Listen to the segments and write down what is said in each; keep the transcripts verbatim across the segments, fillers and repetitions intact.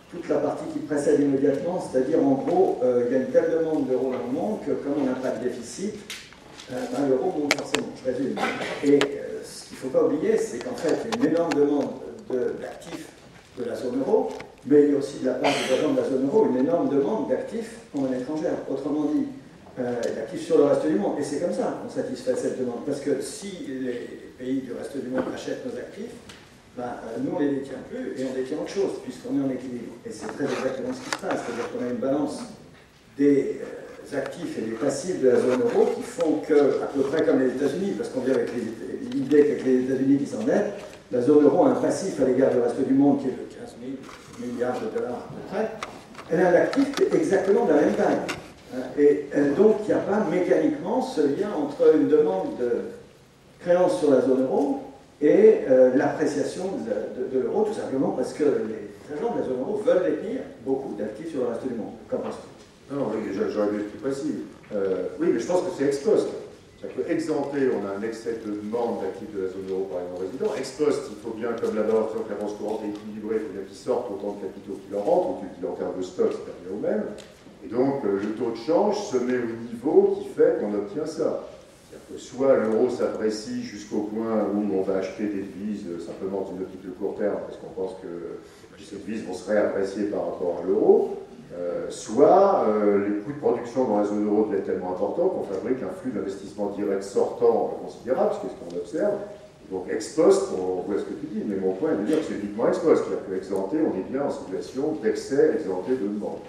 toute la partie qui précède immédiatement, c'est-à-dire en gros, euh, il y a une telle demande d'euros dans le monde que comme on n'a pas de déficit, euh, ben, l'euro monte forcément, je résume. Et euh, ce qu'il ne faut pas oublier, c'est qu'en fait, il y a une énorme demande d'actifs de, de la zone euro, mais il y a aussi de la part des agents de la zone euro une énorme demande d'actifs en monnaie étrangère. Autrement dit, euh, d'actifs sur le reste du monde. Et c'est comme ça qu'on satisfait cette demande. Parce que si les pays du reste du monde achètent nos actifs, ben, euh, nous on ne les détient plus et on détient autre chose, puisqu'on est en équilibre. Et c'est très exactement ce qui se passe. C'est-à-dire qu'on a une balance des euh, actifs et des passifs de la zone euro qui font que, à peu près comme les États-Unis, parce qu'on vient avec l'idée qu'avec les États-Unis qui s'endettent, la zone euro a un passif à l'égard du reste du monde qui est de quinze mille milliards de dollars à peu près. Elle a un actif qui est exactement de la même taille. Et donc, il n'y a pas mécaniquement ce lien entre une demande de créance sur la zone euro et euh, l'appréciation de, de, de l'euro, tout simplement parce que les agents de la zone euro veulent détenir beaucoup d'actifs sur le reste du monde. Qu'en penses-tu? Non, oui, j'aurais dû être plus précis. Euh, oui, mais je pense que c'est ex post. C'est-à-dire qu'exempté, on a un excès de demande d'actifs de la zone euro par les non-résidents. Ex post, il faut bien, comme la balance courante est équilibrée, il faut bien qu'ils sortent autant de capitaux qu'il en rentre, ou qu'il en termes de stock, c'est bien au même. Et donc, le taux de change se met au niveau qui fait qu'on obtient ça. C'est-à-dire que soit l'euro s'apprécie jusqu'au point où on va acheter des devises simplement d'une optique de court terme, parce qu'on pense que ces devises vont se réapprécier par rapport à l'euro, euh, soit euh, les coûts de production dans la zone euro deviennent tellement importants qu'on fabrique un flux d'investissement direct sortant considérable, c'est ce qu'on observe. Donc, ex post, on voit ce que tu dis, mais mon point est de dire que c'est uniquement ex post, c'est-à-dire qu'exempté, on est bien en situation d'excès exempté de demande.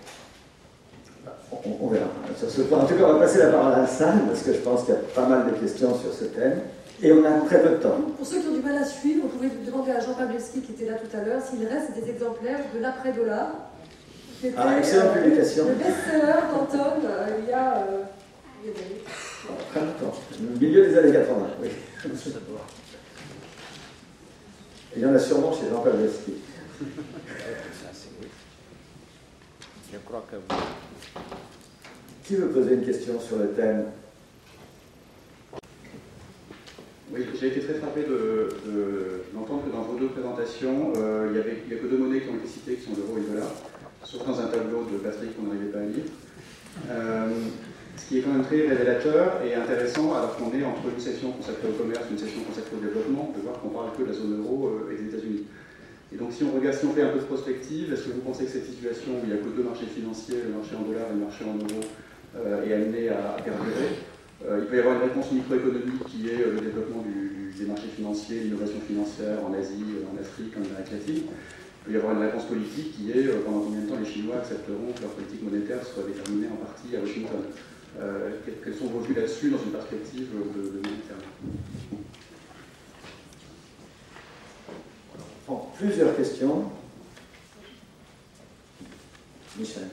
On, on verra. Sur ce point. En tout cas, on va passer la parole à Hassan, parce que je pense qu'il y a pas mal de questions sur ce thème. Et on a très peu de temps. Pour ceux qui ont du mal à suivre, vous pouvez demander à Jean Pawlewski, qui était là tout à l'heure, s'il reste des exemplaires de l'après-dollar. Ah, excellente euh, publication. Le best-seller d'Anton, euh, il y a... Euh, il y a des... Très longtemps. Le milieu des années quatre-vingts, oui. Il y en a sûrement chez Jean Pawlewski. Je crois que... Qui veut poser une question sur le thème? Oui, j'ai été très frappé d'entendre de, de, que dans vos deux présentations, euh, il n'y avait, a que deux monnaies qui ont été citées, qui sont l'euro et le dollar, sauf dans un tableau de Patrick qu'on n'arrivait pas à lire. Euh, ce qui est quand même très révélateur et intéressant, alors qu'on est entre une session consacrée au commerce et une session consacrée au développement, on peut voir qu'on parle que de la zone euro euh, et des États-Unis. Et donc si on regarde, si on fait un peu de prospective, est-ce que vous pensez que cette situation où il n'y a que deux marchés financiers, le marché en dollars et le marché en euros, euh, est amenée à, à perdurer? Euh, il peut y avoir une réponse microéconomique qui est euh, le développement du, des marchés financiers, l'innovation financière en Asie, euh, en Afrique, en Amérique latine. Il peut y avoir une réponse politique qui est euh, pendant combien de temps les Chinois accepteront que leur politique monétaire soit déterminée en partie à Washington. Euh, quels sont vos vues là-dessus dans une perspective de, de moyen terme? Bon, plusieurs questions. Michel.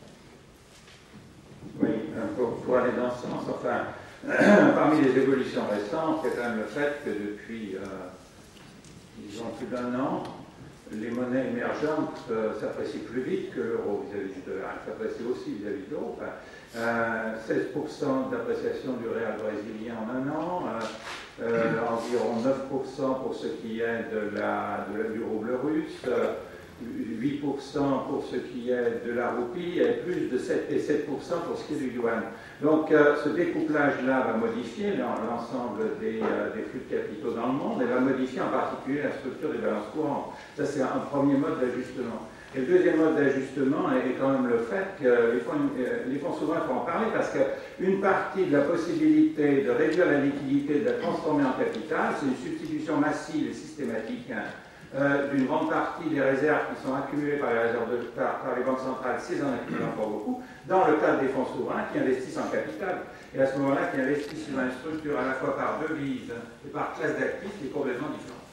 Oui, pour, pour aller dans ce sens, enfin, parmi les évolutions récentes, il y a quand même le fait que depuis, euh, disons, plus d'un an, les monnaies émergentes euh, s'apprécient plus vite que l'euro vis-à-vis du dollar. Elles s'apprécient aussi vis-à-vis de l'euro. Enfin, euh, seize pour cent d'appréciation du réal brésilien en un an, euh, euh, environ neuf pour cent pour ce qui est de la, de la, du rouble russe, euh, huit pour cent pour ce qui est de la roupie et plus de sept et sept pour cent pour ce qui est du yuan. Donc euh, ce découplage-là va modifier l'ensemble des, euh, des flux de capitaux dans le monde et va modifier en particulier la structure des balances courantes. Ça c'est un premier mode d'ajustement. Et le deuxième mode d'ajustement est quand même le fait que les fonds, les fonds souverains, il faut en parler parce qu'une partie de la possibilité de réduire la liquidité, de la transformer en capital, c'est une substitution massive et systématique Euh, d'une grande partie des réserves qui sont accumulées par les réserves de par, par les banques centrales, ces en accumulent encore beaucoup, dans le cadre des fonds souverains qui investissent en capital, et à ce moment-là qui investissent sur une structure à la fois par devise et par classe d'actifs qui est complètement différente.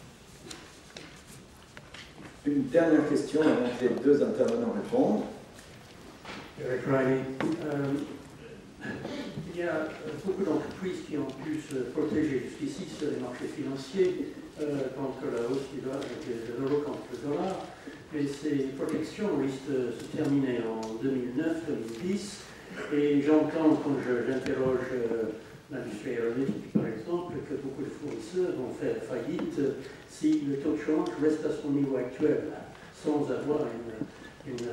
Une dernière question avant que les deux intervenants répondent. Eric Riley. Euh, il y a beaucoup d'entreprises qui ont pu se protéger jusqu'ici sur les marchés financiers Euh, contre la hausse du dollar, de l'euro contre le dollar, mais ces protections risquent de se terminer en deux mille neuf deux mille dix, et j'entends quand j'interroge euh, l'industrie aéronautique par exemple que beaucoup de fournisseurs vont faire faillite si le taux de change reste à son niveau actuel, sans avoir une, une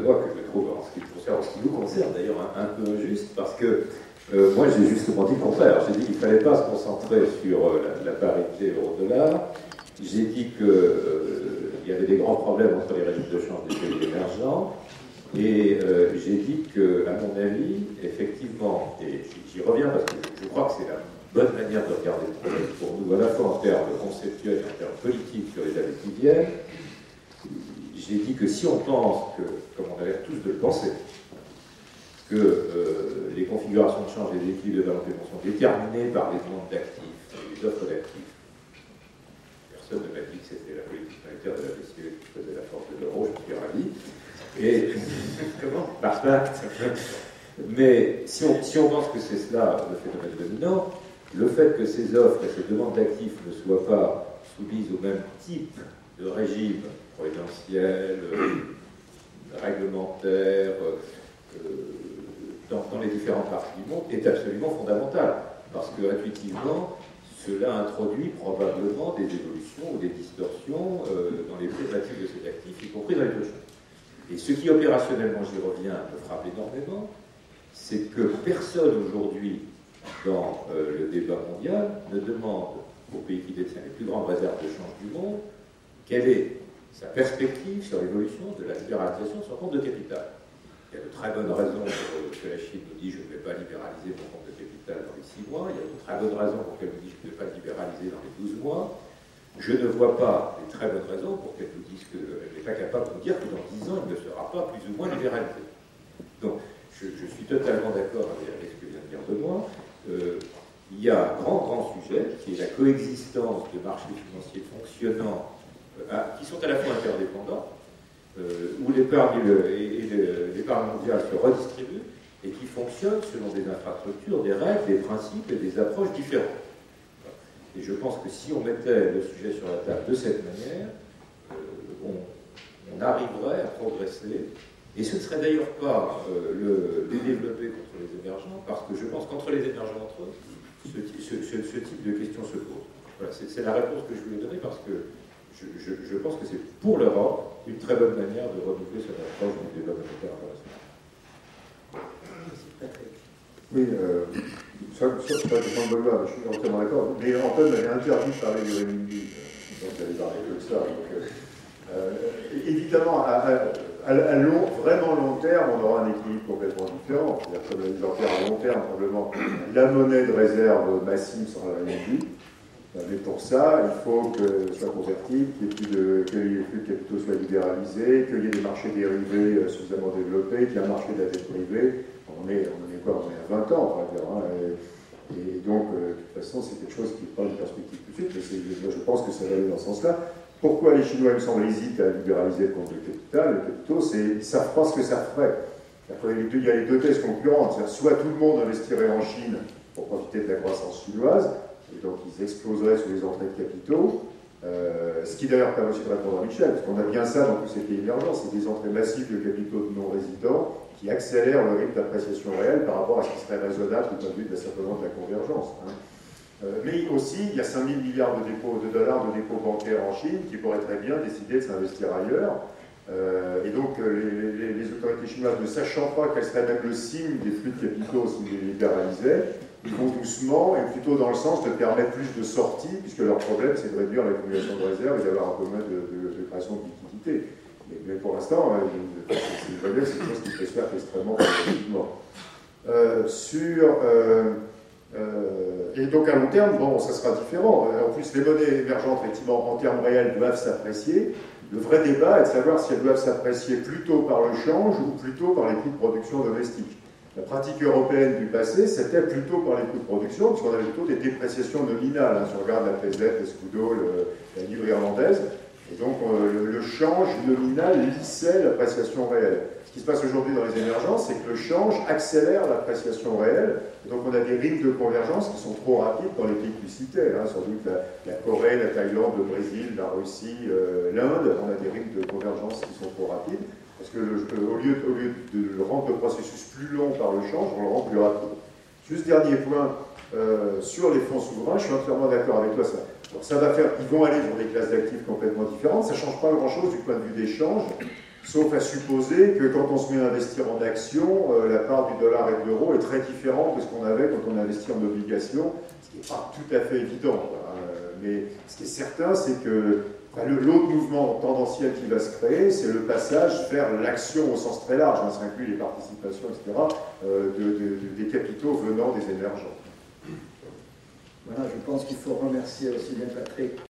moi que je trouve, en ce qui, concerne, en ce qui nous concerne d'ailleurs, un, un peu injuste, parce que euh, moi j'ai justement dit le contraire. J'ai dit qu'il ne fallait pas se concentrer sur euh, la, la parité euro-dollar. J'ai dit qu'il euh, y avait des grands problèmes entre les régimes de change des pays émergents. Et euh, j'ai dit que, à mon avis, effectivement, et j'y reviens parce que je, je crois que c'est la bonne manière de regarder le problème pour nous, à la fois en termes conceptuels et en termes politiques sur les années qui viennent. J'ai dit que si on pense que, comme on a l'air tous de le penser, que euh, les configurations de change et les équilibres de valeur sont déterminées par les demandes d'actifs et les offres d'actifs, personne ne m'a dit que c'était la politique monétaire de la B C E qui faisait la force de l'euro, je suis ravi. Et comment par pacte. Mais si on, si on pense que c'est cela le phénomène dominant, le fait que ces offres et ces demandes d'actifs ne soient pas soumises au même type de régime prudentiel, euh, réglementaire, euh, dans, dans les différentes parties du monde, est absolument fondamental. Parce que, intuitivement, cela introduit probablement des évolutions ou des distorsions euh, dans les prix relatifs de ces actifs, y compris dans les taux de change. Et ce qui opérationnellement, j'y reviens, me frappe énormément, c'est que personne aujourd'hui dans euh, le débat mondial ne demande aux pays qui détiennent les plus grandes réserves de change du monde quelle est sa perspective sur l'évolution de la libéralisation de son compte de capital. Il y a de très bonnes raisons pour que la Chine nous dise je ne vais pas libéraliser mon compte de capital dans les six mois, il y a de très bonnes raisons pour qu'elle nous dise je ne vais pas libéraliser dans les douze mois. Je ne vois pas les très bonnes raisons pour qu'elle nous dise qu'elle n'est pas capable de nous dire que dans dix ans, il ne sera pas plus ou moins libéralisé. Donc, je, je suis totalement d'accord avec, avec ce que vient de dire Benoît. Euh, il y a un grand, grand sujet qui est la coexistence de marchés financiers fonctionnant, euh, à, qui sont à la fois interdépendants, euh, où l'épargne et, et l'épargne mondiale se redistribuent et qui fonctionnent selon des infrastructures, des règles, des principes et des approches différentes. Et je pense que si on mettait le sujet sur la table de cette manière, euh, on, on arriverait à progresser. Et ce ne serait d'ailleurs pas euh, le, les développer contre les émergents, parce que je pense qu'entre les émergents entre eux, ce, ce, ce, ce type de question se pose. Voilà, c'est la réponse que je voulais donner, parce que je, je, je pense que c'est pour l'Europe une très bonne manière de renouveler son approche du débat monétaire international. Oui, euh, ça, ça c'est pas question de Benoît, je suis entièrement d'accord. Mais Antoine m'avait interdit de parler du renminbi, donc il allait parler que de ça. Donc, euh, euh, évidemment, à, à, à, à long, vraiment long terme, on aura un équilibre complètement différent. C'est-à-dire que les enquêtes à long terme, probablement, la monnaie de réserve massive sera le renminbi. Mais pour ça, il faut que ce soit convertible, qu'il y ait plus de, que les flux de capitaux soient libéralisés, qu'il y ait des marchés dérivés suffisamment développés, qu'il y ait un marché de la dette privée. On est, on est quoi? On est à vingt ans, on va dire. Hein, et, et donc, euh, de toute façon, c'est quelque chose qui n'est pas une perspective tout de suite, mais moi, je pense que ça va aller dans ce sens-là. Pourquoi les Chinois, il me semble, hésitent à libéraliser le compte de capital, le capitaux, c'est ils ne savent pas ce que ça ferait. Il y a les deux thèses concurrentes. Soit tout le monde investirait en Chine pour profiter de la croissance chinoise, et donc ils exploseraient sur les entrées de capitaux, euh, ce qui d'ailleurs permet aussi de répondre à Michel, parce qu'on a bien ça dans tous ces pays émergents, c'est des entrées massives de capitaux de non-résidents qui accélèrent le rythme d'appréciation réelle par rapport à ce qui serait raisonnable du point de vue de, simplement de la convergence. Hein. Euh, mais aussi, il y a cinq mille milliards de, dépôts, de dollars de dépôts bancaires en Chine qui pourraient très bien décider de s'investir ailleurs. Euh, et donc, les, les, les autorités chinoises, ne sachant pas quel serait même le signe des flux de capitaux s'ils les libéralisaient, ils vont doucement et plutôt dans le sens de permettre plus de sorties, puisque leur problème c'est de réduire l'accumulation de réserves et d'avoir un peu moins de, de, de création de liquidité. Mais, mais pour l'instant, c'est quelque chose qui peut se faire extrêmement rapidement. Euh, sur, euh, euh, et donc à long terme, bon, ça sera différent. En plus, les monnaies émergentes, effectivement, en termes réels, doivent s'apprécier. Le vrai débat est de savoir si elles doivent s'apprécier plutôt par le change ou plutôt par les coûts de production domestiques. La pratique européenne du passé, c'était plutôt par les coûts de production, puisqu'on avait plutôt des dépréciations nominales. Hein, si on regarde la P Z, le Scudo, le, la livre irlandaise, et donc euh, le, le change nominal lissait l'appréciation réelle. Ce qui se passe aujourd'hui dans les émergences, c'est que le change accélère l'appréciation réelle, et donc on a des rythmes de convergence qui sont trop rapides dans les pays que tu citais, hein, sans doute la, la Corée, la Thaïlande, le Brésil, la Russie, euh, l'Inde, on a des rythmes de convergence qui sont trop rapides. Parce que le, au, lieu, au lieu de rendre le processus plus long par le change, on le rend plus rapide. Juste dernier point, euh, sur les fonds souverains, je suis entièrement d'accord avec toi. Ça, alors ça va faire, ils vont aller sur des classes d'actifs complètement différentes, ça ne change pas grand-chose du point de vue des changes, sauf à supposer que quand on se met à investir en actions, euh, la part du dollar et de l'euro est très différente de ce qu'on avait quand on investit en obligations, ce qui n'est pas tout à fait évident. Quoi. Mais ce qui est certain, c'est que enfin, l'autre mouvement tendanciel qui va se créer, c'est le passage vers l'action au sens très large, hein, ça inclut les participations, et cetera, euh, de, de, de, des capitaux venant des émergents. Voilà, je pense qu'il faut remercier aussi bien Patrick